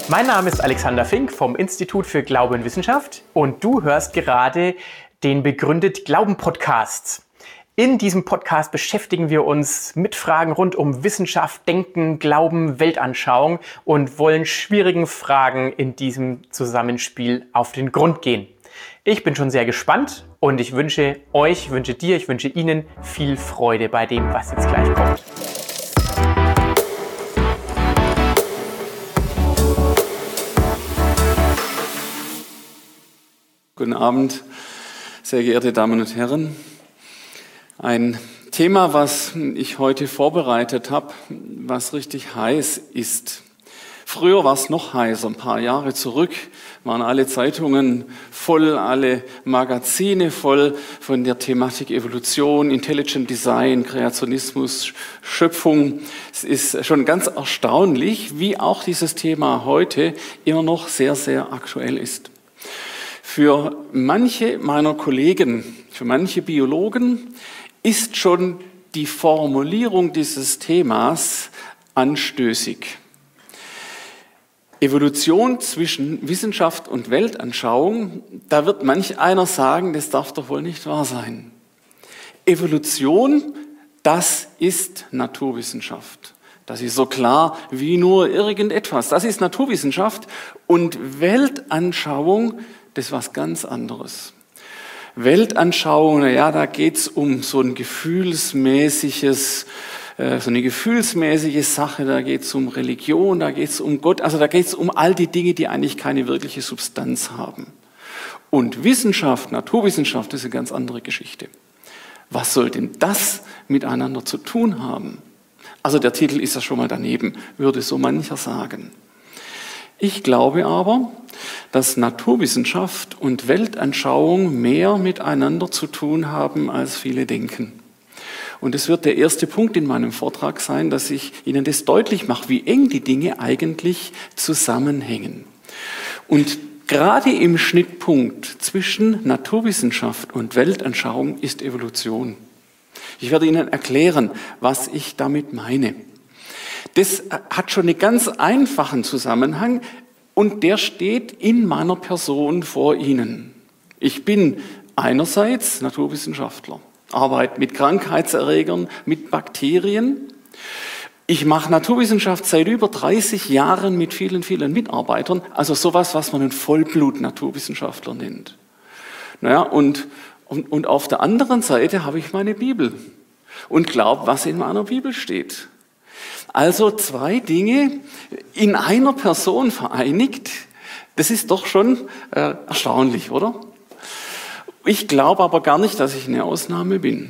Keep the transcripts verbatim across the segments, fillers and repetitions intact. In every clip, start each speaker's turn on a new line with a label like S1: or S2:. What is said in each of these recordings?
S1: Mein Name ist Alexander Fink vom Institut für Glaube und Wissenschaft und du hörst gerade den Begründet Glauben Podcast. In diesem Podcast beschäftigen wir uns mit Fragen rund um Wissenschaft, Denken, Glauben, Weltanschauung und wollen schwierigen Fragen in diesem Zusammenspiel auf den Grund gehen. Ich bin schon sehr gespannt und ich wünsche euch, wünsche dir, ich wünsche Ihnen viel Freude bei dem, was jetzt gleich kommt.
S2: Guten Abend, sehr geehrte Damen und Herren. Ein Thema, was ich heute vorbereitet habe, was richtig heiß ist. Früher war es noch heißer, ein paar Jahre zurück waren alle Zeitungen voll, alle Magazine voll von der Thematik Evolution, Intelligent Design, Kreationismus, Schöpfung. Es ist schon ganz erstaunlich, wie auch dieses Thema heute immer noch sehr, sehr aktuell ist. Für manche meiner Kollegen, für manche Biologen ist schon die Formulierung dieses Themas anstößig. Evolution zwischen Wissenschaft und Weltanschauung, da wird manch einer sagen, das darf doch wohl nicht wahr sein. Evolution, das ist Naturwissenschaft. Das ist so klar wie nur irgendetwas. Das ist Naturwissenschaft und Weltanschauung, das ist was ganz anderes. Weltanschauung, na ja, da geht's um so ein gefühlsmäßiges, äh, so eine gefühlsmäßige Sache, da geht's um Religion, da geht's um Gott, also da geht's um all die Dinge, die eigentlich keine wirkliche Substanz haben. Und Wissenschaft, Naturwissenschaft, das ist eine ganz andere Geschichte. Was soll denn das miteinander zu tun haben? Also der Titel ist ja schon mal daneben, würde so mancher sagen. Ich glaube aber, dass Naturwissenschaft und Weltanschauung mehr miteinander zu tun haben, als viele denken. Und es wird der erste Punkt in meinem Vortrag sein, dass ich Ihnen das deutlich mache, wie eng die Dinge eigentlich zusammenhängen. Und gerade im Schnittpunkt zwischen Naturwissenschaft und Weltanschauung ist Evolution. Ich werde Ihnen erklären, was ich damit meine. Das hat schon einen ganz einfachen Zusammenhang und der steht in meiner Person vor Ihnen. Ich bin einerseits Naturwissenschaftler, arbeite mit Krankheitserregern, mit Bakterien. Ich mache Naturwissenschaft seit über dreißig Jahren mit vielen, vielen Mitarbeitern, also sowas, was man einen Vollblut-Naturwissenschaftler nennt. Naja, und, und, und auf der anderen Seite habe ich meine Bibel und glaube, was in meiner Bibel steht. Also zwei Dinge in einer Person vereinigt, das ist doch schon äh, erstaunlich, oder? Ich glaube aber gar nicht, dass ich eine Ausnahme bin.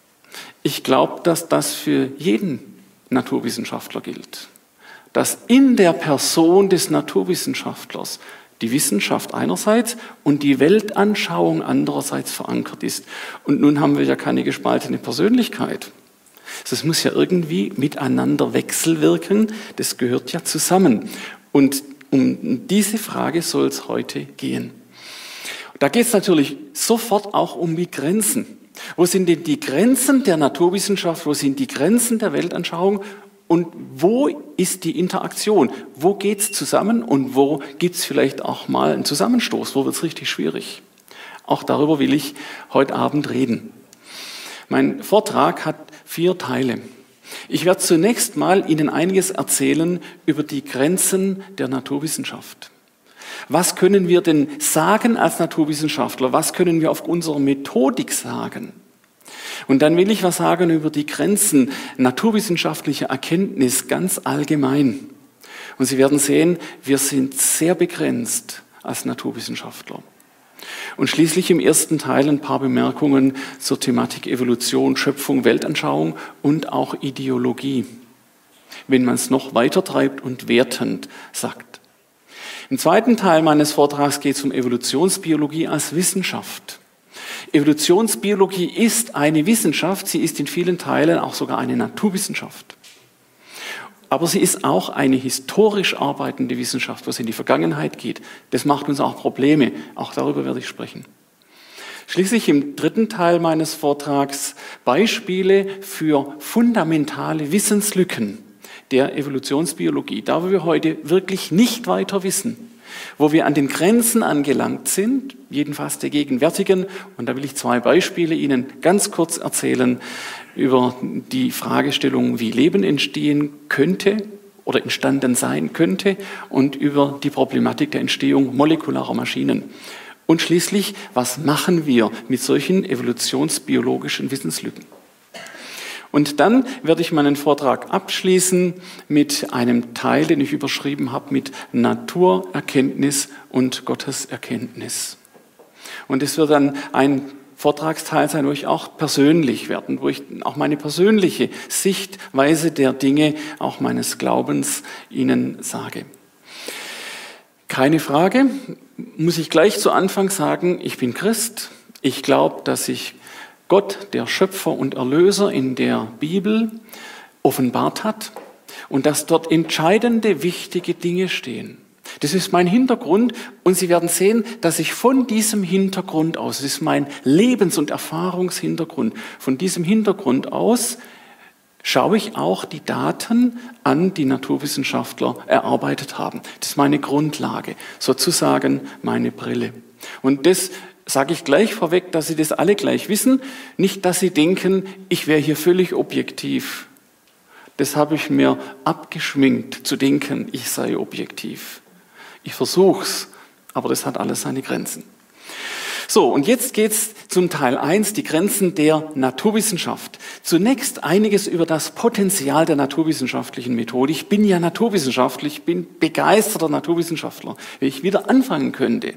S2: Ich glaube, dass das für jeden Naturwissenschaftler gilt. Dass in der Person des Naturwissenschaftlers die Wissenschaft einerseits und die Weltanschauung andererseits verankert ist. Und nun haben wir ja keine gespaltene Persönlichkeit. Das muss ja irgendwie miteinander wechselwirken, das gehört ja zusammen. Und um diese Frage soll es heute gehen. Da geht es natürlich sofort auch um die Grenzen. Wo sind denn die Grenzen der Naturwissenschaft, wo sind die Grenzen der Weltanschauung und wo ist die Interaktion? Wo geht es zusammen und wo gibt es vielleicht auch mal einen Zusammenstoß, wo wird es richtig schwierig? Auch darüber will ich heute Abend reden. Mein Vortrag hat vier Teile. Ich werde zunächst mal Ihnen einiges erzählen über die Grenzen der Naturwissenschaft. Was können wir denn sagen als Naturwissenschaftler? Was können wir auf unserer Methodik sagen? Und dann will ich was sagen über die Grenzen naturwissenschaftlicher Erkenntnis ganz allgemein. Und Sie werden sehen, wir sind sehr begrenzt als Naturwissenschaftler. Und schließlich im ersten Teil ein paar Bemerkungen zur Thematik Evolution, Schöpfung, Weltanschauung und auch Ideologie, wenn man es noch weiter treibt und wertend sagt. Im zweiten Teil meines Vortrags geht es um Evolutionsbiologie als Wissenschaft. Evolutionsbiologie ist eine Wissenschaft, sie ist in vielen Teilen auch sogar eine Naturwissenschaft. Aber sie ist auch eine historisch arbeitende Wissenschaft, was in die Vergangenheit geht. Das macht uns auch Probleme. Auch darüber werde ich sprechen. Schließlich im dritten Teil meines Vortrags Beispiele für fundamentale Wissenslücken, der Evolutionsbiologie, da wo wir heute wirklich nicht weiter wissen, wo wir an den Grenzen angelangt sind, jedenfalls der gegenwärtigen, und da will ich zwei Beispiele Ihnen ganz kurz erzählen über die Fragestellung, wie Leben entstehen könnte oder entstanden sein könnte und über die Problematik der Entstehung molekularer Maschinen. Und schließlich, was machen wir mit solchen evolutionsbiologischen Wissenslücken? Und dann werde ich meinen Vortrag abschließen mit einem Teil, den ich überschrieben habe, mit Naturerkenntnis und Gotteserkenntnis. Und es wird dann ein Vortragsteil sein, wo ich auch persönlich werde, wo ich auch meine persönliche Sichtweise der Dinge, auch meines Glaubens Ihnen sage. Keine Frage, muss ich gleich zu Anfang sagen, ich bin Christ. Ich glaube, dass sich Gott, der Schöpfer und Erlöser in der Bibel, offenbart hat und dass dort entscheidende, wichtige Dinge stehen. Das ist mein Hintergrund und Sie werden sehen, dass ich von diesem Hintergrund aus, das ist mein Lebens- und Erfahrungshintergrund, von diesem Hintergrund aus schaue ich auch die Daten an, die Naturwissenschaftler erarbeitet haben. Das ist meine Grundlage, sozusagen meine Brille. Und das sage ich gleich vorweg, dass Sie das alle gleich wissen. Nicht, dass Sie denken, ich wäre hier völlig objektiv. Das habe ich mir abgeschminkt, zu denken, ich sei objektiv. Ich versuche es, aber das hat alles seine Grenzen. So, und jetzt geht es zum Teil eins, die Grenzen der Naturwissenschaft. Zunächst einiges über das Potenzial der naturwissenschaftlichen Methode. Ich bin ja Naturwissenschaftler, ich bin begeisterter Naturwissenschaftler. Wenn ich wieder anfangen könnte,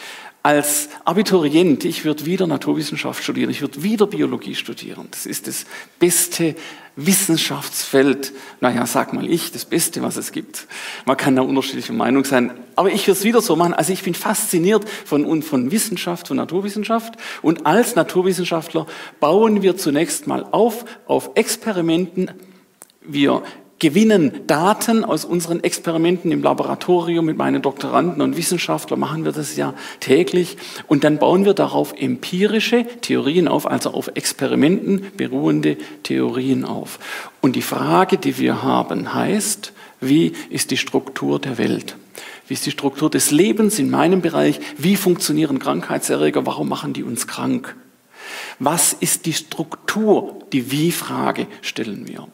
S2: als Abiturient, ich würde wieder Naturwissenschaft studieren, ich würde wieder Biologie studieren. Das ist das beste Wissenschaftsfeld, naja, sag mal ich, das Beste, was es gibt. Man kann da unterschiedlicher Meinung sein, aber ich würde es wieder so machen. Also ich bin fasziniert von, von Wissenschaft, von Naturwissenschaft und als Naturwissenschaftler bauen wir zunächst mal auf, auf Experimenten. Wir gewinnen Daten aus unseren Experimenten im Laboratorium mit meinen Doktoranden und Wissenschaftlern, machen wir das ja täglich. Und dann bauen wir darauf empirische Theorien auf, also auf Experimenten beruhende Theorien auf. Und die Frage, die wir haben, heißt, wie ist die Struktur der Welt? Wie ist die Struktur des Lebens in meinem Bereich? Wie funktionieren Krankheitserreger? Warum machen die uns krank? Was ist die Struktur? Die Wie-Frage stellen wir.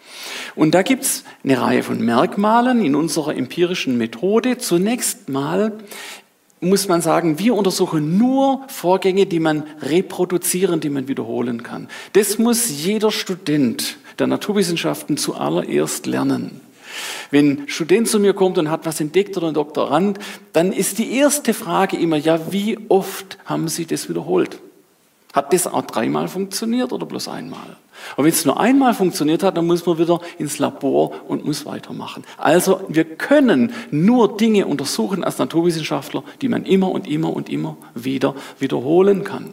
S2: Und da gibt es eine Reihe von Merkmalen in unserer empirischen Methode. Zunächst mal muss man sagen, wir untersuchen nur Vorgänge, die man reproduzieren, die man wiederholen kann. Das muss jeder Student der Naturwissenschaften zuallererst lernen. Wenn ein Student zu mir kommt und hat was entdeckt oder ein Doktorand, dann ist die erste Frage immer, ja, wie oft haben Sie das wiederholt? Hat das auch dreimal funktioniert oder bloß einmal? Und wenn es nur einmal funktioniert hat, dann muss man wieder ins Labor und muss weitermachen. Also wir können nur Dinge untersuchen als Naturwissenschaftler, die man immer und immer und immer wieder wiederholen kann.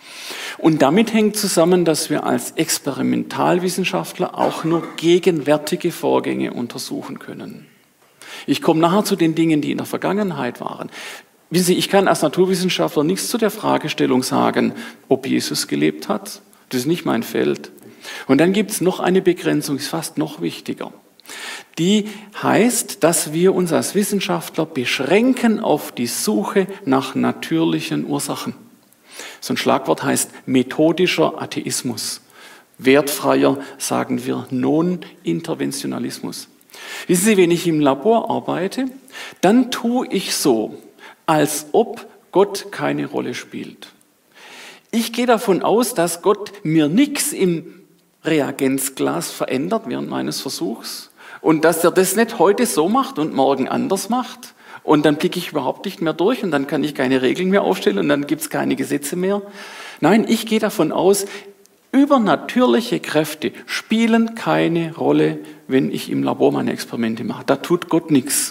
S2: Und damit hängt zusammen, dass wir als Experimentalwissenschaftler auch nur gegenwärtige Vorgänge untersuchen können. Ich komme nachher zu den Dingen, die in der Vergangenheit waren. Wissen Sie, ich kann als Naturwissenschaftler nichts zu der Fragestellung sagen, ob Jesus gelebt hat. Das ist nicht mein Feld. Und dann gibt es noch eine Begrenzung, ist fast noch wichtiger. Die heißt, dass wir uns als Wissenschaftler beschränken auf die Suche nach natürlichen Ursachen. So ein Schlagwort heißt methodischer Atheismus. Wertfreier, sagen wir, Non-Interventionalismus. Wissen Sie, wenn ich im Labor arbeite, dann tue ich so, als ob Gott keine Rolle spielt. Ich gehe davon aus, dass Gott mir nichts im Reagenzglas verändert während meines Versuchs und dass er das nicht heute so macht und morgen anders macht und dann blicke ich überhaupt nicht mehr durch und dann kann ich keine Regeln mehr aufstellen und dann gibt es keine Gesetze mehr. Nein, ich gehe davon aus, übernatürliche Kräfte spielen keine Rolle, wenn ich im Labor meine Experimente mache. Da tut Gott nichts.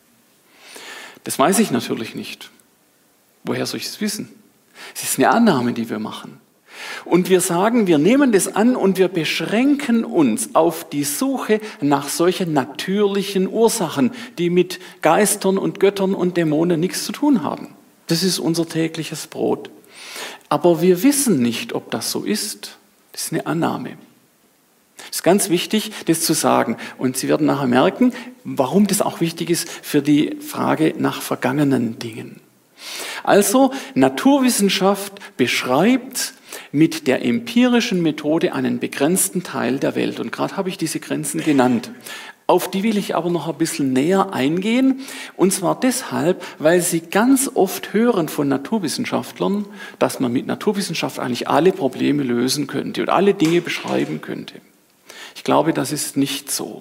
S2: Das weiß ich natürlich nicht. Woher soll ich es wissen? Es ist eine Annahme, die wir machen. Und wir sagen, wir nehmen das an und wir beschränken uns auf die Suche nach solchen natürlichen Ursachen, die mit Geistern und Göttern und Dämonen nichts zu tun haben. Das ist unser tägliches Brot. Aber wir wissen nicht, ob das so ist. Das ist eine Annahme. Das Das ist ganz wichtig, das zu sagen. Und Sie werden nachher merken, warum das auch wichtig ist für die Frage nach vergangenen Dingen. Also, Naturwissenschaft beschreibt mit der empirischen Methode einen begrenzten Teil der Welt. Und gerade habe ich diese Grenzen genannt. Auf die will ich aber noch ein bisschen näher eingehen. Und zwar deshalb, weil Sie ganz oft hören von Naturwissenschaftlern, dass man mit Naturwissenschaft eigentlich alle Probleme lösen könnte und alle Dinge beschreiben könnte. Ich glaube, das ist nicht so.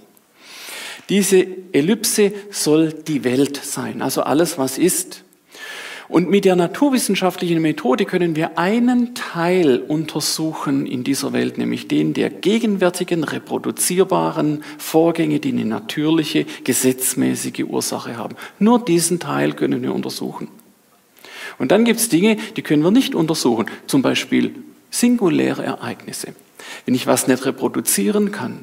S2: Diese Ellipse soll die Welt sein, also alles, was ist. Und mit der naturwissenschaftlichen Methode können wir einen Teil untersuchen in dieser Welt, nämlich den der gegenwärtigen, reproduzierbaren Vorgänge, die eine natürliche, gesetzmäßige Ursache haben. Nur diesen Teil können wir untersuchen. Und dann gibt es Dinge, die können wir nicht untersuchen, zum Beispiel singuläre Ereignisse. Wenn ich was nicht reproduzieren kann,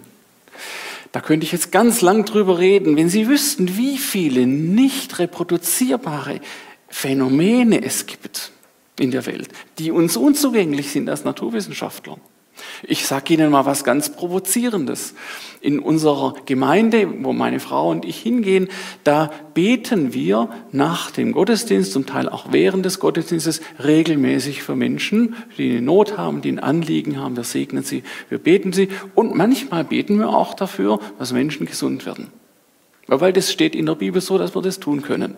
S2: da könnte ich jetzt ganz lang drüber reden, wenn Sie wüssten, wie viele nicht reproduzierbare Phänomene es gibt in der Welt, die uns unzugänglich sind als Naturwissenschaftler. Ich sage Ihnen mal was ganz Provozierendes. In unserer Gemeinde, wo meine Frau und ich hingehen, da beten wir nach dem Gottesdienst, zum Teil auch während des Gottesdienstes, regelmäßig für Menschen, die eine Not haben, die ein Anliegen haben. Wir segnen sie, wir beten sie. Und manchmal beten wir auch dafür, dass Menschen gesund werden. Weil das steht in der Bibel so, dass wir das tun können.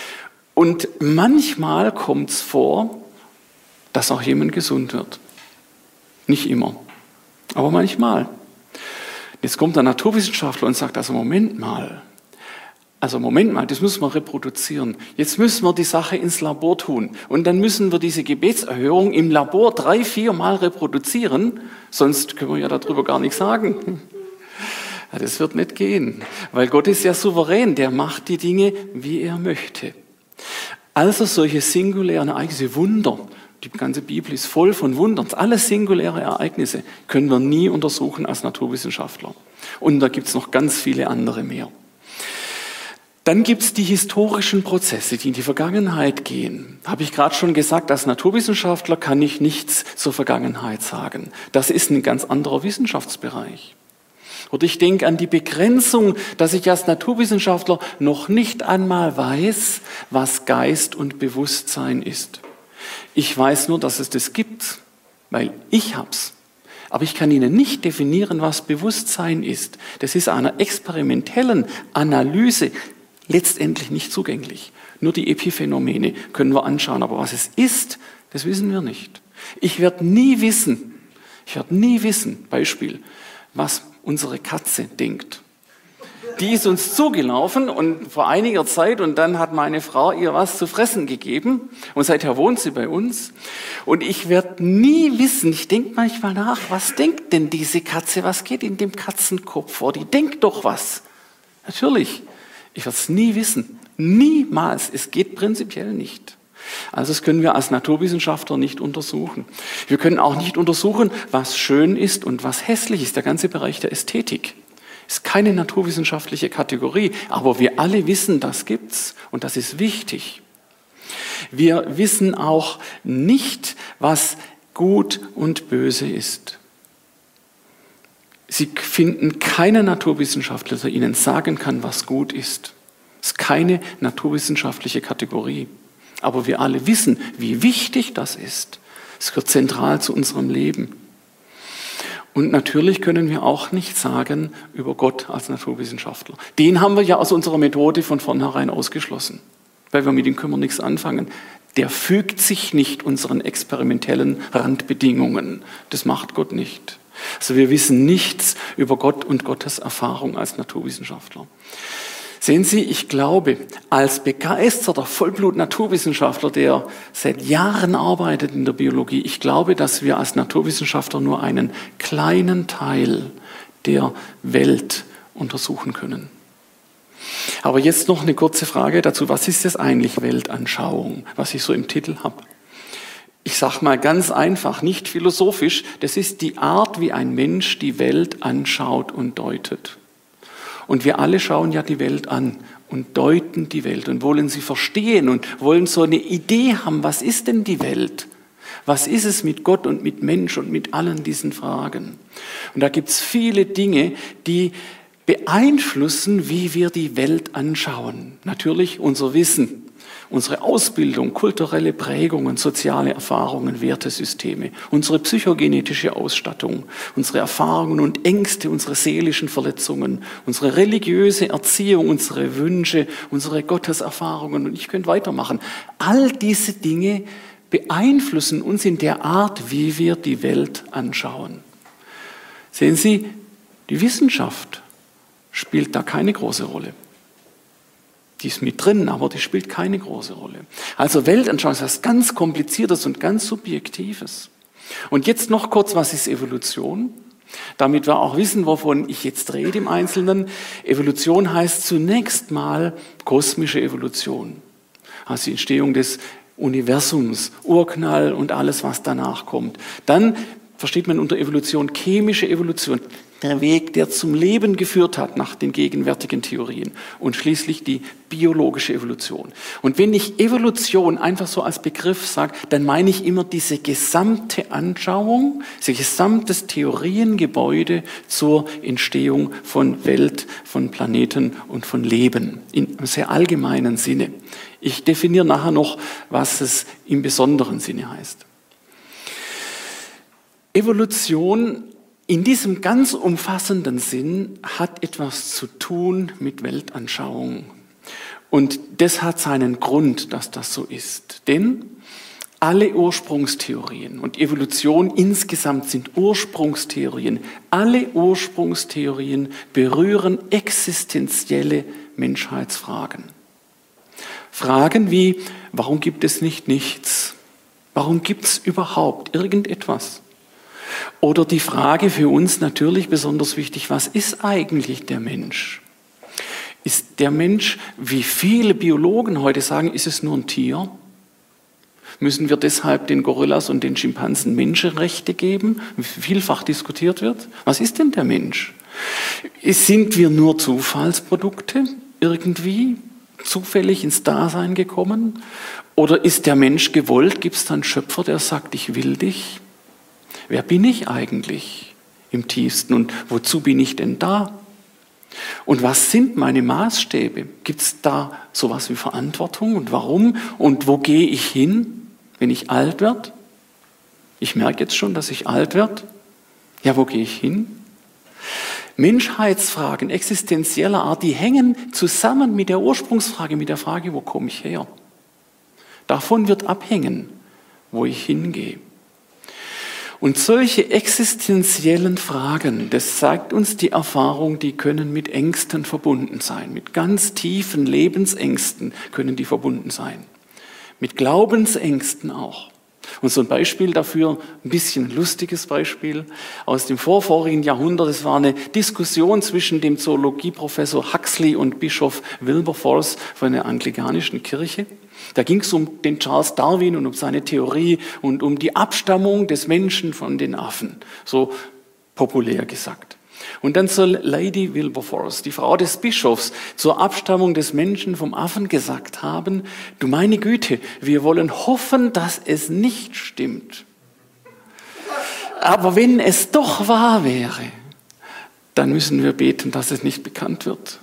S2: Und manchmal kommt es vor, dass auch jemand gesund wird. Nicht immer, aber manchmal. Jetzt kommt der Naturwissenschaftler und sagt, also Moment mal, also Moment mal, das müssen wir reproduzieren. Jetzt müssen wir die Sache ins Labor tun. Und dann müssen wir diese Gebetserhörung im Labor drei, vier Mal reproduzieren, sonst können wir ja darüber gar nichts sagen. Ja, das wird nicht gehen, weil Gott ist ja souverän, der macht die Dinge, wie er möchte. Also solche singulären Ereignisse, Wunder, die ganze Bibel ist voll von Wundern, alle singuläre Ereignisse können wir nie untersuchen als Naturwissenschaftler. Und da gibt es noch ganz viele andere mehr. Dann gibt es die historischen Prozesse, die in die Vergangenheit gehen. Habe ich gerade schon gesagt, als Naturwissenschaftler kann ich nichts zur Vergangenheit sagen. Das ist ein ganz anderer Wissenschaftsbereich. Oder ich denke an die Begrenzung, dass ich als Naturwissenschaftler noch nicht einmal weiß, was Geist und Bewusstsein ist. Ich weiß nur, dass es das gibt, weil ich hab's. Aber ich kann Ihnen nicht definieren, was Bewusstsein ist. Das ist einer experimentellen Analyse letztendlich nicht zugänglich. Nur die Epiphänomene können wir anschauen, aber was es ist, das wissen wir nicht. Ich werde nie wissen, ich werde nie wissen, Beispiel, was unsere Katze denkt. Die ist uns zugelaufen und vor einiger Zeit und dann hat meine Frau ihr was zu fressen gegeben und seither wohnt sie bei uns. Und ich werde nie wissen, ich denke manchmal nach, was denkt denn diese Katze, was geht in dem Katzenkopf vor? Die denkt doch was. Natürlich, ich werde es nie wissen. Niemals, es geht prinzipiell nicht. Also das können wir als Naturwissenschaftler nicht untersuchen. Wir können auch nicht untersuchen, was schön ist und was hässlich ist. Der ganze Bereich der Ästhetik ist keine naturwissenschaftliche Kategorie, aber wir alle wissen, das gibt's und das ist wichtig. Wir wissen auch nicht, was gut und böse ist. Sie finden keinen Naturwissenschaftler, der Ihnen sagen kann, was gut ist. Das ist keine naturwissenschaftliche Kategorie. Aber wir alle wissen, wie wichtig das ist. Es gehört zentral zu unserem Leben. Und natürlich können wir auch nichts sagen über Gott als Naturwissenschaftler. Den haben wir ja aus unserer Methode von vornherein ausgeschlossen, weil wir mit ihm können wir nichts anfangen. Der fügt sich nicht unseren experimentellen Randbedingungen. Das macht Gott nicht. Also wir wissen nichts über Gott und Gottes Erfahrung als Naturwissenschaftler. Sehen Sie, ich glaube, als begeisterter Vollblut-Naturwissenschaftler, der seit Jahren arbeitet in der Biologie, ich glaube, dass wir als Naturwissenschaftler nur einen kleinen Teil der Welt untersuchen können. Aber jetzt noch eine kurze Frage dazu, was ist das eigentlich Weltanschauung, was ich so im Titel habe? Ich sage mal ganz einfach, nicht philosophisch, das ist die Art, wie ein Mensch die Welt anschaut und deutet. Und wir alle schauen ja die Welt an und deuten die Welt und wollen sie verstehen und wollen so eine Idee haben, was ist denn die Welt? Was ist es mit Gott und mit Mensch und mit allen diesen Fragen? Und da gibt es viele Dinge, die beeinflussen, wie wir die Welt anschauen. Natürlich unser Wissen, unsere Ausbildung, kulturelle Prägungen, soziale Erfahrungen, Wertesysteme, unsere psychogenetische Ausstattung, unsere Erfahrungen und Ängste, unsere seelischen Verletzungen, unsere religiöse Erziehung, unsere Wünsche, unsere Gotteserfahrungen und ich könnte weitermachen. All diese Dinge beeinflussen uns in der Art, wie wir die Welt anschauen. Sehen Sie, die Wissenschaft spielt da keine große Rolle. Die ist mit drin, aber die spielt keine große Rolle. Also Weltanschauung ist was ganz Kompliziertes und ganz Subjektives. Und jetzt noch kurz, was ist Evolution? Damit wir auch wissen, wovon ich jetzt rede im Einzelnen. Evolution heißt zunächst mal kosmische Evolution. Also die Entstehung des Universums, Urknall und alles, was danach kommt. Dann versteht man unter Evolution chemische Evolution, der Weg, der zum Leben geführt hat nach den gegenwärtigen Theorien und schließlich die biologische Evolution. Und wenn ich Evolution einfach so als Begriff sage, dann meine ich immer diese gesamte Anschauung, dieses gesamte Theoriengebäude zur Entstehung von Welt, von Planeten und von Leben in einem sehr allgemeinen Sinne. Ich definiere nachher noch, was es im besonderen Sinne heißt. Evolution in diesem ganz umfassenden Sinn hat etwas zu tun mit Weltanschauung. Und das hat seinen Grund, dass das so ist. Denn alle Ursprungstheorien und Evolution insgesamt sind Ursprungstheorien. Alle Ursprungstheorien berühren existenzielle Menschheitsfragen. Fragen wie, warum gibt es nicht nichts? Warum gibt es überhaupt irgendetwas? Oder die Frage für uns natürlich besonders wichtig, was ist eigentlich der Mensch? Ist der Mensch, wie viele Biologen heute sagen, ist es nur ein Tier? Müssen wir deshalb den Gorillas und den Schimpansen Menschenrechte geben, wie vielfach diskutiert wird? Was ist denn der Mensch? Sind wir nur Zufallsprodukte irgendwie, zufällig ins Dasein gekommen? Oder ist der Mensch gewollt? Gibt es da einen Schöpfer, der sagt, ich will dich? Wer bin ich eigentlich im tiefsten und wozu bin ich denn da? Und was sind meine Maßstäbe? Gibt es da sowas wie Verantwortung und warum? Und wo gehe ich hin, wenn ich alt werde? Ich merke jetzt schon, dass ich alt werde. Ja, wo gehe ich hin? Menschheitsfragen existenzieller Art, die hängen zusammen mit der Ursprungsfrage, mit der Frage, wo komme ich her? Davon wird abhängen, wo ich hingehe. Und solche existenziellen Fragen, das sagt uns die Erfahrung, die können mit Ängsten verbunden sein. Mit ganz tiefen Lebensängsten können die verbunden sein. Mit Glaubensängsten auch. Und so ein Beispiel dafür, ein bisschen lustiges Beispiel aus dem vorvorigen Jahrhundert. Es war eine Diskussion zwischen dem Zoologieprofessor Huxley und Bischof Wilberforce von der anglikanischen Kirche. Da ging es um den Charles Darwin und um seine Theorie und um die Abstammung des Menschen von den Affen, so populär gesagt. Und dann soll Lady Wilberforce, die Frau des Bischofs, zur Abstammung des Menschen vom Affen gesagt haben, du meine Güte, wir wollen hoffen, dass es nicht stimmt. Aber wenn es doch wahr wäre, dann müssen wir beten, dass es nicht bekannt wird.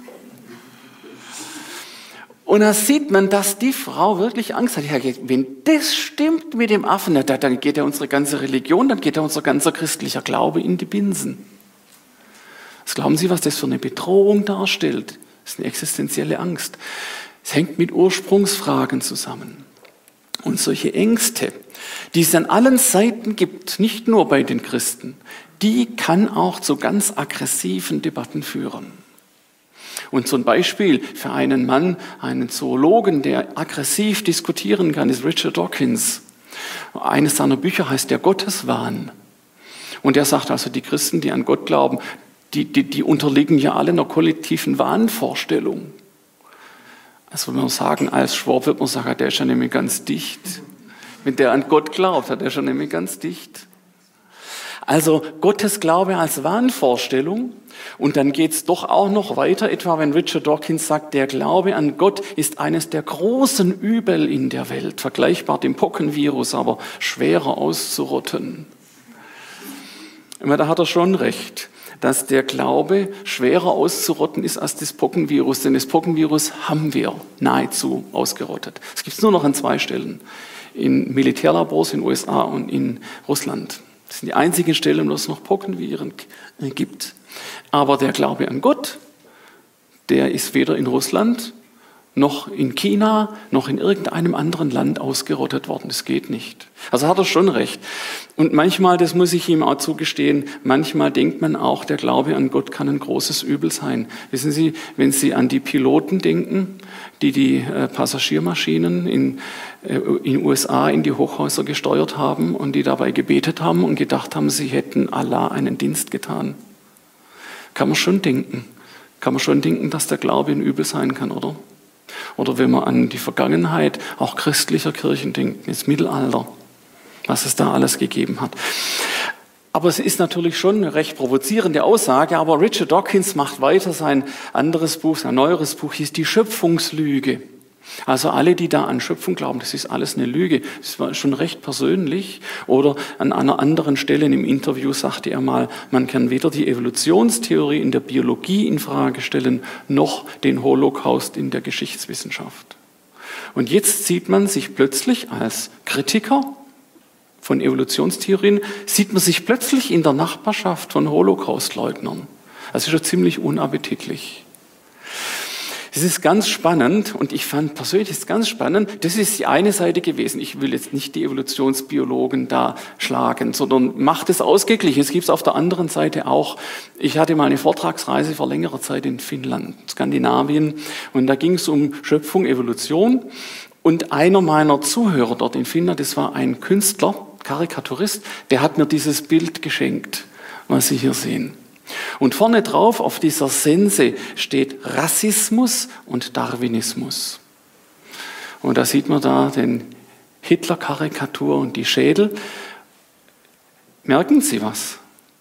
S2: Und da sieht man, dass die Frau wirklich Angst hat. Ja, wenn das stimmt mit dem Affen, dann geht ja unsere ganze Religion, dann geht ja unser ganzer christlicher Glaube in die Binsen. Was glauben Sie, was das für eine Bedrohung darstellt? Das ist eine existenzielle Angst. Es hängt mit Ursprungsfragen zusammen. Und solche Ängste, die es an allen Seiten gibt, nicht nur bei den Christen, die kann auch zu ganz aggressiven Debatten führen. Und so ein Beispiel für einen Mann, einen Zoologen, der aggressiv diskutieren kann, ist Richard Dawkins. Eines seiner Bücher heißt Der Gotteswahn. Und er sagt also, die Christen, die an Gott glauben, die, die, die unterliegen ja alle einer kollektiven Wahnvorstellung. Also wenn wir sagen, als Schwab wird man sagen, der ist ja nämlich ganz dicht. Wenn der an Gott glaubt, hat er schon nämlich ganz dicht. Also Gottes Glaube als Wahnvorstellung. Und dann geht's doch auch noch weiter, etwa wenn Richard Dawkins sagt, der Glaube an Gott ist eines der großen Übel in der Welt, vergleichbar dem Pockenvirus, aber schwerer auszurotten. Da hat er schon recht, dass der Glaube schwerer auszurotten ist als das Pockenvirus, denn das Pockenvirus haben wir nahezu ausgerottet. Es gibt es nur noch an zwei Stellen, in Militärlabors in den U S A und in Russland. Das sind die einzigen Stellen, wo es noch Pockenviren gibt. Aber der Glaube an Gott, der ist weder in Russland noch in China, noch in irgendeinem anderen Land ausgerottet worden. Das geht nicht. Also hat er schon recht. Und manchmal, das muss ich ihm auch zugestehen, manchmal denkt man auch, der Glaube an Gott kann ein großes Übel sein. Wissen Sie, wenn Sie an die Piloten denken, die die äh, Passagiermaschinen in äh, in den U S A in die Hochhäuser gesteuert haben und die dabei gebetet haben und gedacht haben, sie hätten Allah einen Dienst getan. Kann man schon denken. Kann man schon denken, dass der Glaube ein Übel sein kann, oder? Oder wenn man an die Vergangenheit auch christlicher Kirchen denkt, ins Mittelalter, was es da alles gegeben hat. Aber es ist natürlich schon eine recht provozierende Aussage, aber Richard Dawkins macht weiter, sein anderes Buch, sein neueres Buch hieß Die Schöpfungslüge. Also alle, die da an Schöpfung glauben, das ist alles eine Lüge. Das war schon recht persönlich. Oder an einer anderen Stelle im Interview sagte er mal, man kann weder die Evolutionstheorie in der Biologie in Frage stellen, noch den Holocaust in der Geschichtswissenschaft. Und jetzt sieht man sich plötzlich als Kritiker von Evolutionstheorien, sieht man sich plötzlich in der Nachbarschaft von Holocaustleugnern. Das ist schon ziemlich unappetitlich. Das ist ganz spannend und ich fand persönlich ist ganz spannend, das ist die eine Seite gewesen. Ich will jetzt nicht die Evolutionsbiologen da schlagen, sondern macht es ausgeglichen. Es gibt es auf der anderen Seite auch. Ich hatte mal eine Vortragsreise vor längerer Zeit in Finnland, Skandinavien, und da ging es um Schöpfung, Evolution. Und einer meiner Zuhörer dort in Finnland, das war ein Künstler, Karikaturist, der hat mir dieses Bild geschenkt, was Sie hier sehen. Und vorne drauf auf dieser Sense steht Rassismus und Darwinismus. Und da sieht man da den Hitler-Karikatur und die Schädel. Merken Sie was?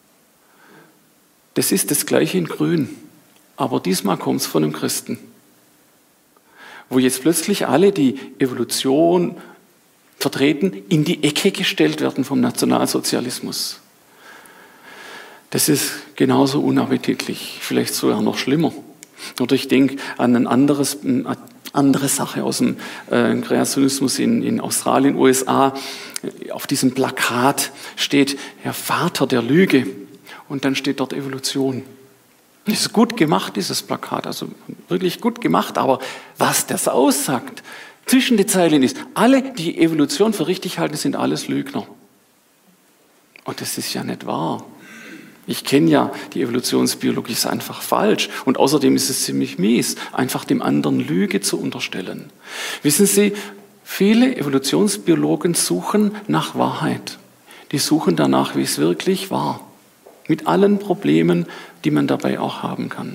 S2: Das ist das Gleiche in Grün, aber diesmal kommt es von einem Christen. Wo jetzt plötzlich alle, die Evolution vertreten, in die Ecke gestellt werden vom Nationalsozialismus. Das ist genauso unappetitlich, vielleicht sogar noch schlimmer. Oder ich denke an ein anderes, eine andere Sache aus dem äh, Kreationismus in, in Australien, U S A. Auf diesem Plakat steht der Vater der Lüge und dann steht dort Evolution. Das ist gut gemacht, dieses Plakat, also wirklich gut gemacht, aber was das aussagt, zwischen den Zeilen ist, alle, die Evolution für richtig halten, sind alles Lügner. Und das ist ja nicht wahr. Ich kenne ja die Evolutionsbiologie, ist einfach falsch. Und außerdem ist es ziemlich mies, einfach dem anderen Lüge zu unterstellen. Wissen Sie, viele Evolutionsbiologen suchen nach Wahrheit. Die suchen danach, wie es wirklich war. Mit allen Problemen, die man dabei auch haben kann.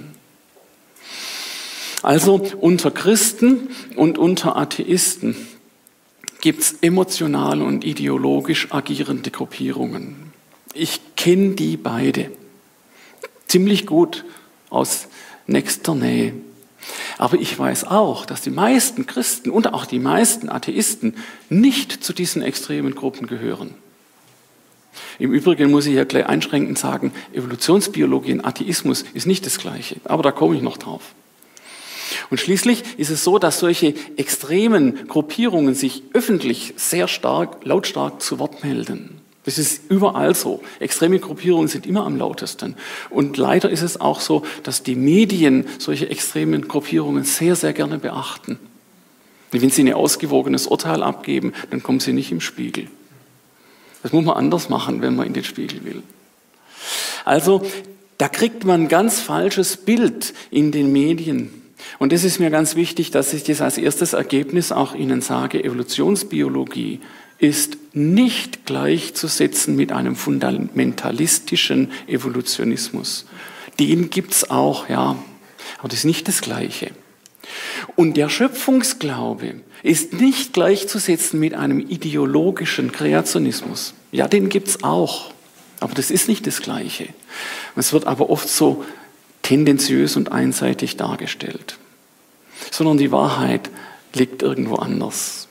S2: Also unter Christen und unter Atheisten gibt es emotional und ideologisch agierende Gruppierungen. Ich kenne die beide ziemlich gut aus nächster Nähe. Aber ich weiß auch, dass die meisten Christen und auch die meisten Atheisten nicht zu diesen extremen Gruppen gehören. Im Übrigen muss ich hier gleich einschränkend sagen, Evolutionsbiologie und Atheismus ist nicht das Gleiche. Aber da komme ich noch drauf. Und schließlich ist es so, dass solche extremen Gruppierungen sich öffentlich sehr stark, lautstark zu Wort melden. Das ist überall so. Extreme Gruppierungen sind immer am lautesten. Und leider ist es auch so, dass die Medien solche extremen Gruppierungen sehr, sehr gerne beachten. Und wenn sie ein ausgewogenes Urteil abgeben, dann kommen sie nicht im Spiegel. Das muss man anders machen, wenn man in den Spiegel will. Also, da kriegt man ein ganz falsches Bild in den Medien. Und das ist mir ganz wichtig, dass ich das als erstes Ergebnis auch Ihnen sage. Evolutionsbiologie ist nicht gleichzusetzen mit einem fundamentalistischen Evolutionismus. Den gibt's auch, ja, aber das ist nicht das Gleiche. Und der Schöpfungsglaube ist nicht gleichzusetzen mit einem ideologischen Kreationismus. Ja, den gibt's auch. Aber das ist nicht das Gleiche. Es wird aber oft so tendenziös und einseitig dargestellt. Sondern die Wahrheit liegt irgendwo anders.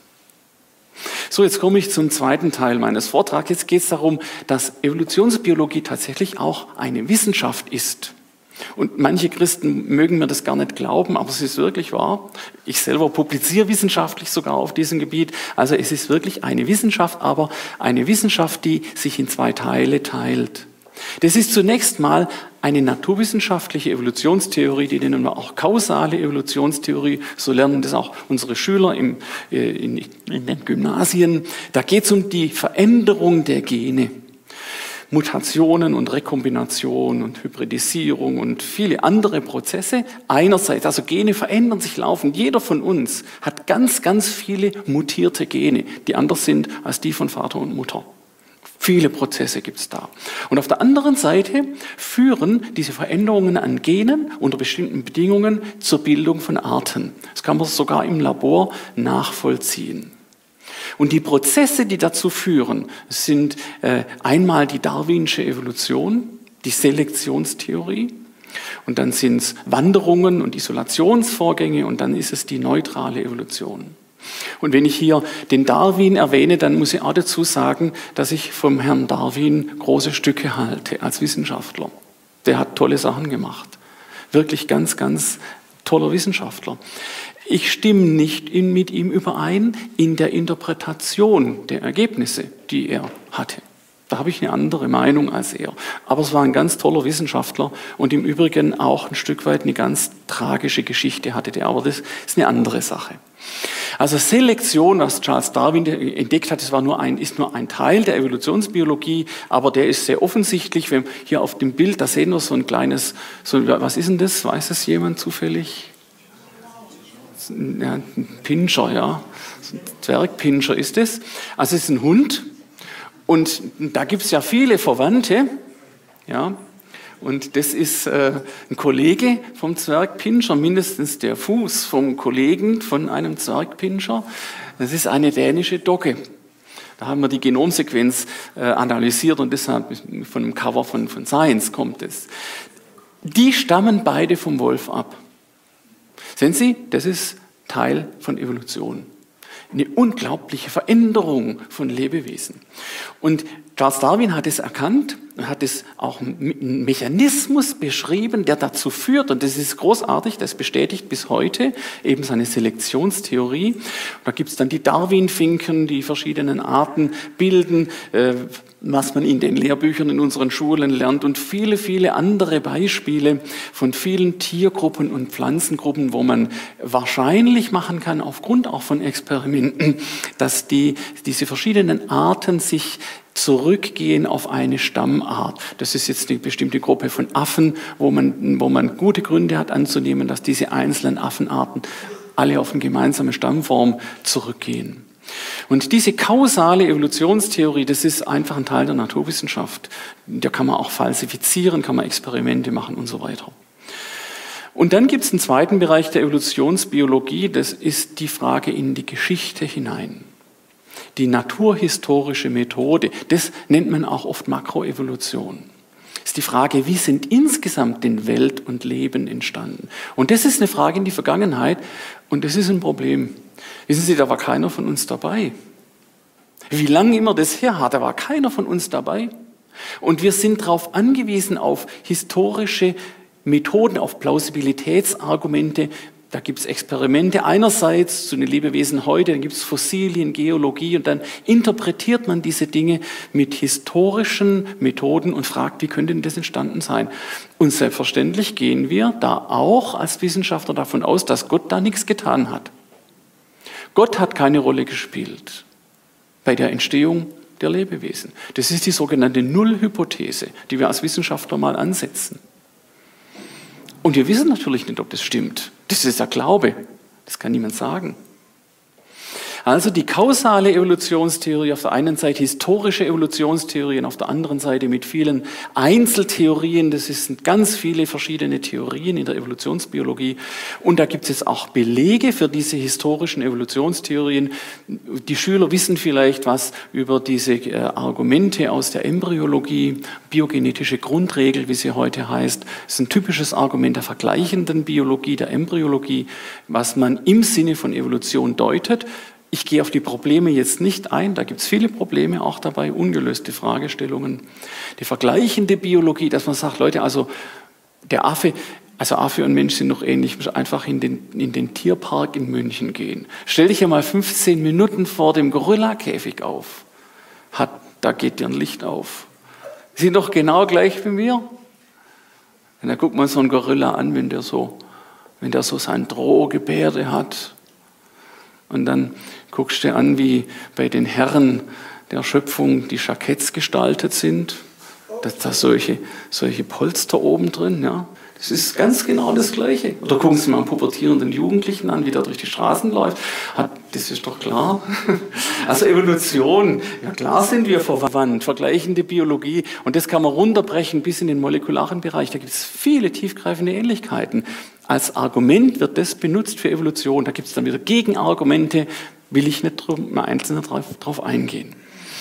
S2: So, jetzt komme ich zum zweiten Teil meines Vortrags. Jetzt geht es darum, dass Evolutionsbiologie tatsächlich auch eine Wissenschaft ist. Und manche Christen mögen mir das gar nicht glauben, aber es ist wirklich wahr. Ich selber publiziere wissenschaftlich sogar auf diesem Gebiet. Also es ist wirklich eine Wissenschaft, aber eine Wissenschaft, die sich in zwei Teile teilt. Das ist zunächst mal eine naturwissenschaftliche Evolutionstheorie, die nennen wir auch kausale Evolutionstheorie. So lernen das auch unsere Schüler im, in, in den Gymnasien. Da geht es um die Veränderung der Gene. Mutationen und Rekombination und Hybridisierung und viele andere Prozesse. Einerseits, also Gene verändern sich laufend. Jeder von uns hat ganz, ganz viele mutierte Gene, die anders sind als die von Vater und Mutter. Viele Prozesse gibt es da. Und auf der anderen Seite führen diese Veränderungen an Genen unter bestimmten Bedingungen zur Bildung von Arten. Das kann man sogar im Labor nachvollziehen. Und die Prozesse, die dazu führen, sind äh, einmal die darwinsche Evolution, die Selektionstheorie, und dann sind es Wanderungen und Isolationsvorgänge und dann ist es die neutrale Evolution. Und wenn ich hier den Darwin erwähne, dann muss ich auch dazu sagen, dass ich vom Herrn Darwin große Stücke halte als Wissenschaftler. Der hat tolle Sachen gemacht. Wirklich ganz, ganz toller Wissenschaftler. Ich stimme nicht in, mit ihm überein in der Interpretation der Ergebnisse, die er hatte. Da habe ich eine andere Meinung als er. Aber es war ein ganz toller Wissenschaftler und im Übrigen auch ein Stück weit eine ganz tragische Geschichte hatte der. Aber das ist eine andere Sache. Also Selektion, was Charles Darwin entdeckt hat, das war nur ein, ist nur ein Teil der Evolutionsbiologie, aber der ist sehr offensichtlich. Wenn hier auf dem Bild, da sehen wir so ein kleines, so, was ist denn das? Weiß das jemand zufällig? Ja, ein Pinscher, ja. Ein Zwergpinscher ist es. Also es ist ein Hund und da gibt es ja viele Verwandte, ja. Und das ist äh, ein Kollege vom Zwergpinscher, mindestens der Fuß vom Kollegen von einem Zwergpinscher. Das ist eine dänische Dogge. Da haben wir die Genomsequenz äh, analysiert und deshalb von dem Cover von, von Science kommt es. Die stammen beide vom Wolf ab. Sehen Sie, das ist Teil von Evolution. Eine unglaubliche Veränderung von Lebewesen. Und Charles Darwin hat es erkannt und hat es auch einen Mechanismus beschrieben, der dazu führt, und das ist großartig, das bestätigt bis heute eben seine Selektionstheorie. Und da gibt es dann die Darwin-Finken, die verschiedenen Arten bilden, äh, was man in den Lehrbüchern in unseren Schulen lernt und viele, viele andere Beispiele von vielen Tiergruppen und Pflanzengruppen, wo man wahrscheinlich machen kann, aufgrund auch von Experimenten, dass die, diese verschiedenen Arten sich zurückgehen auf eine Stammart. Das ist jetzt eine bestimmte Gruppe von Affen, wo man, wo man gute Gründe hat anzunehmen, dass diese einzelnen Affenarten alle auf eine gemeinsame Stammform zurückgehen. Und diese kausale Evolutionstheorie, das ist einfach ein Teil der Naturwissenschaft. Da kann man auch falsifizieren, kann man Experimente machen und so weiter. Und dann gibt es einen zweiten Bereich der Evolutionsbiologie, das ist die Frage in die Geschichte hinein. Die naturhistorische Methode, das nennt man auch oft Makroevolution. Das ist die Frage, wie sind insgesamt denn Welt und Leben entstanden? Und das ist eine Frage in die Vergangenheit und das ist ein Problem. Wissen Sie, da war keiner von uns dabei. Wie lange immer das her hat, da war keiner von uns dabei. Und wir sind darauf angewiesen, auf historische Methoden, auf Plausibilitätsargumente. Da gibt es Experimente einerseits zu den Lebewesen heute, dann gibt es Fossilien, Geologie und dann interpretiert man diese Dinge mit historischen Methoden und fragt, wie könnte denn das entstanden sein? Und selbstverständlich gehen wir da auch als Wissenschaftler davon aus, dass Gott da nichts getan hat. Gott hat keine Rolle gespielt bei der Entstehung der Lebewesen. Das ist die sogenannte Nullhypothese, die wir als Wissenschaftler mal ansetzen. Und wir wissen natürlich nicht, ob das stimmt. Das ist der Glaube. Das kann niemand sagen. Also die kausale Evolutionstheorie auf der einen Seite, historische Evolutionstheorien auf der anderen Seite mit vielen Einzeltheorien. Das sind ganz viele verschiedene Theorien in der Evolutionsbiologie. Und da gibt es jetzt auch Belege für diese historischen Evolutionstheorien. Die Schüler wissen vielleicht was über diese äh, Argumente aus der Embryologie, biogenetische Grundregel, wie sie heute heißt. Das ist ein typisches Argument der vergleichenden Biologie, der Embryologie, was man im Sinne von Evolution deutet. Ich gehe auf die Probleme jetzt nicht ein, da gibt es viele Probleme auch dabei, ungelöste Fragestellungen. Die vergleichende Biologie, dass man sagt, Leute, also der Affe, also Affe und Mensch sind noch ähnlich, einfach in den, in den Tierpark in München gehen. Stell dich ja mal fünfzehn Minuten vor dem Gorillakäfig auf. Hat, da geht dir ein Licht auf. Sie sind doch genau gleich wie mir. Und da guckt man so einen Gorilla an, wenn der so, wenn der so sein Drohgebärde hat. Und dann guckst du an, wie bei den Herren der Schöpfung die Jacketts gestaltet sind. Da ist da solche, solche Polster oben drin, ja. Das ist ganz genau das Gleiche. Oder gucken Sie mal einen pubertierenden Jugendlichen an, wie der durch die Straßen läuft. Das ist doch klar. Also Evolution, ja klar sind wir verwandt, vergleichende Biologie. Und das kann man runterbrechen bis in den molekularen Bereich. Da gibt es viele tiefgreifende Ähnlichkeiten. Als Argument wird das benutzt für Evolution. Da gibt es dann wieder Gegenargumente, will ich nicht mal einzeln drauf, drauf eingehen.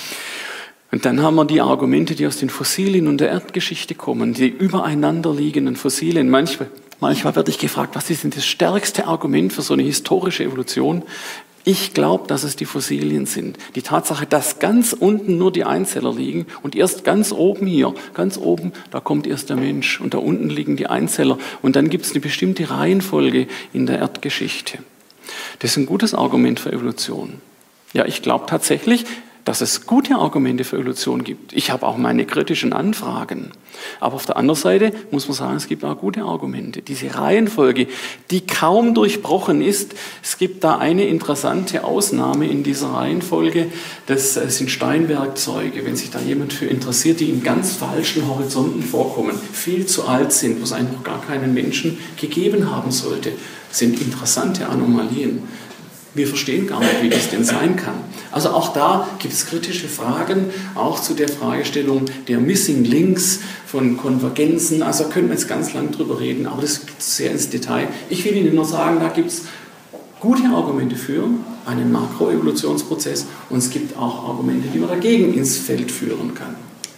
S2: Und dann haben wir die Argumente, die aus den Fossilien und der Erdgeschichte kommen, die übereinander liegenden Fossilien. Manchmal, manchmal werde ich gefragt, was ist denn das stärkste Argument für so eine historische Evolution? Ich glaube, dass es die Fossilien sind. Die Tatsache, dass ganz unten nur die Einzeller liegen und erst ganz oben hier, ganz oben, da kommt erst der Mensch und da unten liegen die Einzeller. Und dann gibt es eine bestimmte Reihenfolge in der Erdgeschichte. Das ist ein gutes Argument für Evolution. Ja, ich glaube tatsächlich, dass es gute Argumente für Evolution gibt. Ich habe auch meine kritischen Anfragen. Aber auf der anderen Seite muss man sagen, es gibt auch gute Argumente. Diese Reihenfolge, die kaum durchbrochen ist, es gibt da eine interessante Ausnahme in dieser Reihenfolge, das sind Steinwerkzeuge, wenn sich da jemand für interessiert, die in ganz falschen Horizonten vorkommen, viel zu alt sind, wo es eigentlich noch gar keinen Menschen gegeben haben sollte, sind interessante Anomalien. Wir verstehen gar nicht, wie das denn sein kann. Also auch da gibt es kritische Fragen, auch zu der Fragestellung der Missing Links, von Konvergenzen. Also da können wir jetzt ganz lang drüber reden, aber das geht sehr ins Detail. Ich will Ihnen nur sagen, da gibt es gute Argumente für einen Makroevolutionsprozess und es gibt auch Argumente, die man dagegen ins Feld führen kann.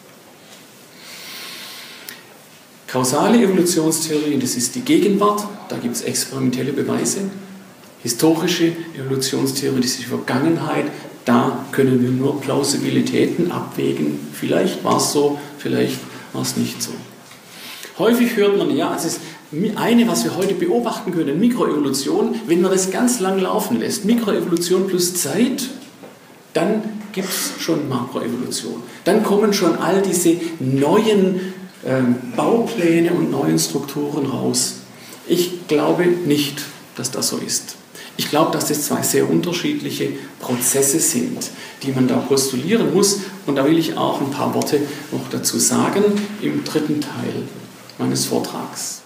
S2: Kausale Evolutionstheorien, das ist die Gegenwart, da gibt es experimentelle Beweise. Historische Evolutionstheorie, das ist die Vergangenheit, da können wir nur Plausibilitäten abwägen. Vielleicht war es so, vielleicht war es nicht so. Häufig hört man, ja, es ist eine, was wir heute beobachten können, Mikroevolution, wenn man das ganz lang laufen lässt, Mikroevolution plus Zeit, dann gibt es schon Makroevolution. Dann kommen schon all diese neuen äh, Baupläne und neuen Strukturen raus. Ich glaube nicht, dass das so ist. Ich glaube, dass das zwei sehr unterschiedliche Prozesse sind, die man da postulieren muss. Und da will ich auch ein paar Worte noch dazu sagen im dritten Teil meines Vortrags.